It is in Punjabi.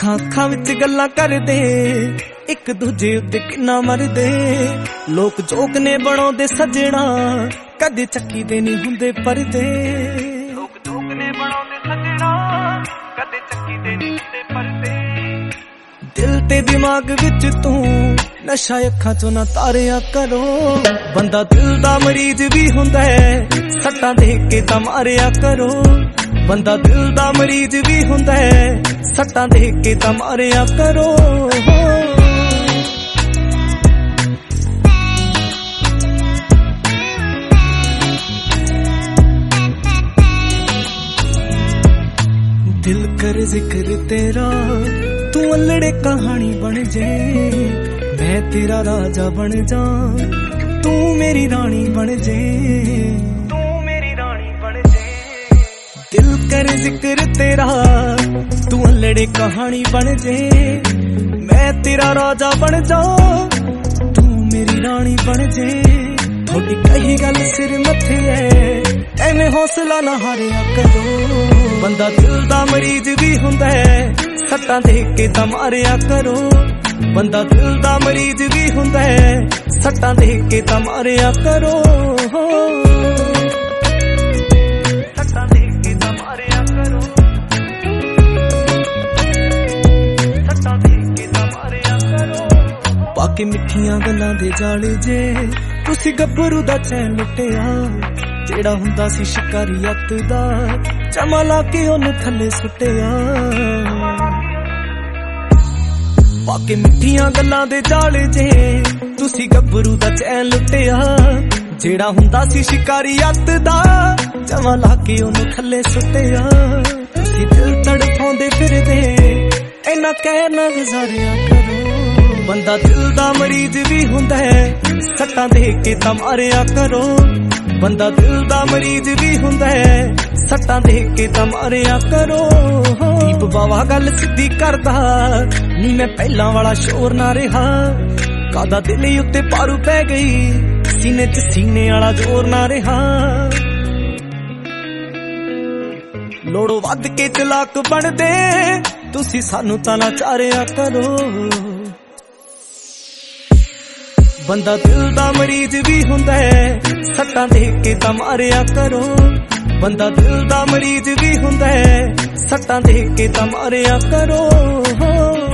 ਅੱਖਾਂ ਅੱਖਾਂ ਵਿੱਚ ਗੱਲਾਂ ਕਰਦੇ, ਇੱਕ ਦੂਜੇ ਉੱਤੇ ਕਿੰਨਾ ਮਰਦੇ। ਲੋਕ ਜੋਕ ਨੇ ਬਣਾਉਂਦੇ ਸੱਜਣਾ, ਕਦੇ ਚੱਕੀ ਦੇ ਨਹੀਂ ਹੁੰਦੇ ਪਰਦੇ। ਲੋਕ ਜੋਕ ਨੇ ਬਣਾਉਂਦੇ ਸੱਜਣਾ, ਕਦੇ ਚੱਕੀ ਦੇ ਨਹੀਂ ਹੁੰਦੇ ਪਰਦੇ। ਦਿਲ ਤੇ ਦਿਮਾਗ ਵਿੱਚ ਤੂੰ ਨਸ਼ਾ ਅੱਖਾਂ ਚੋਂ ਨਾ ਤਾਰਿਆ ਕਰੋ। ਬੰਦਾ ਦਿਲ ਦਾ ਮਰੀਜ਼ ਵੀ ਹੁੰਦਾ ਹੈ, ਸੱਟਾਂ ਦੇਖ ਕੇ ਤਾਂ ਮਾਰਿਆ ਕਰੋ। ਬੰਦਾ ਦਿਲ ਦਾ ਮਰੀਜ਼ ਵੀ ਹੁੰਦਾ ਹੈ, ਸੱਟਾਂ ਦੇਖ ਕੇ ਤਾਂ ਮਾਰਿਆ ਕਰੋ। दिल कर जिक्र तेरा, तू अल्लड़े कहानी बन जे। मैं तेरा राजा बन जा, तू मेरी रानी बन जे। तू मेरी रानी बन जे। दिल कर जिक्र तेरा, तू अल्लड़े कहानी बन जे। मैं तेरा राजा बन जा, तू मेरी रानी बन जे। थोड़ी कही गल सिर मथे है, एवें हौसला ना हारिया करो। ਬੰਦਾ ਦਿਲ ਦਾ ਮਰੀਜ਼ ਵੀ ਹੁੰਦਾ ਹੈ, ਸੱਟਾਂ ਦੇਖ ਕੇ ਤਾਂ ਮਾਰਿਆ ਕਰੋ। ਬੰਦਾ ਦਿਲ ਦਾ ਮਰੀਜ਼ ਵੀ ਹੁੰਦਾ ਹੈ, ਸੱਟਾਂ ਦੇਖ ਕੇ ਤਾਂ ਮਾਰਿਆ ਕਰੋ। ਸੱਟਾਂ ਦੇਖ ਕੇ ਤਾਂ ਮਾਰਿਆ ਕਰੋ। ਸੱਟਾਂ ਦੇਖ ਕੇ ਤਾਂ ਮਾਰਿਆ ਕਰੋ। ਬਾਕੀ ਮਿੱਠੀਆਂ ਗੱਲਾਂ ਦੇ ਜਾਲ ਜੇ, ਤੁਸੀਂ ਗੱਭਰੂ ਦਾ ਚੈਨ ਲੁੱਟਿਆ। ਜਿਹੜਾ ਹੁੰਦਾ ਸੀ ਸ਼ਿਕਾਰੀ ਅੱਤ ਦਾ, ਚਮਾ ਲਾ ਕੇ ਉਹਨੂੰ ਥੱਲੇ ਸੁੱਟਿਆ। ਬਾਕੀ ਮਿੱਠੀਆਂ ਗੱਲਾਂ ਦੇ ਜਾਲ ਜੇ, ਤੁਸੀਂ ਗੱਭਰੂ ਦਾ ਚੈਨ ਲੁੱਟਿਆ। ਜਿਹੜਾ ਹੁੰਦਾ ਸੀ ਸ਼ਿਕਾਰੀ ਅੱਤ ਦਾ, ਚਮਾ ਲਾ ਕੇ ਉਹਨੂੰ ਥੱਲੇ ਸੁੱਟਿਆ। ਤੁਸੀਂ ਦਿਲ ਤੜਫਾਉਂਦੇ ਫਿਰਦੇ, ਇੰਨਾ ਕਹਿ ਨਾ ਗੁਜ਼ਾਰਿਆ ਕਰੋ। ਬੰਦਾ ਦਿਲ ਦਾ ਮਰੀਜ਼ ਵੀ ਹੁੰਦਾ ਹੈ, ਸੱਟਾਂ ਦੇਖ ਕੇ ਤਾਂ ਮਾਰਿਆ ਕਰੋ। ਬੰਦਾ ਦਿਲ ਦਾ ਮਰੀਜ਼ ਵੀ ਹੁੰਦਾ ਹੈ, ਸੱਟਾਂ ਦੇਖ ਕੇ ਤਾਂ ਮਾਰਿਆ ਕਰੋ। ਦੀਪ ਬਾਵਾ ਗੱਲ ਸਿੱਧੀ ਕਰਦਾ, ਨੀ ਮੈਂ ਪਹਿਲਾਂ ਵਾਲਾ ਸ਼ੋਰ ਨਾ ਰਿਹਾ। ਕਾਦਾ ਦਿਲ ਉੱਤੇ ਪਾਰੂ ਪੈ ਗਈ, ਸੀਨੇ 'ਚ ਸੀਨੇ ਵਾਲਾ ਜ਼ੋਰ ਨਾ ਰਿਹਾ। ਲੋੜੋਂ ਵੱਧ ਕੇ ਚਲਾਕ ਬਣਦੇ, ਤੁਸੀਂ ਸਾਨੂੰ ਤਾਂ ਨਾ ਚਾਰਿਆ ਕਰੋ। ਬੰਦਾ ਦਿਲ ਦਾ ਮਰੀਜ਼ ਵੀ ਹੁੰਦਾ ਹੈ, ਸੱਟਾਂ ਦੇਖ ਕੇ ਤਾਂ ਮਾਰਿਆ ਕਰੋ। ਬੰਦਾ ਦਿਲ ਦਾ ਮਰੀਜ਼ ਵੀ ਹੁੰਦਾ ਹੈ, ਸੱਟਾਂ ਦੇਖ ਕੇ ਤਾਂ ਮਾਰਿਆ ਕਰੋ।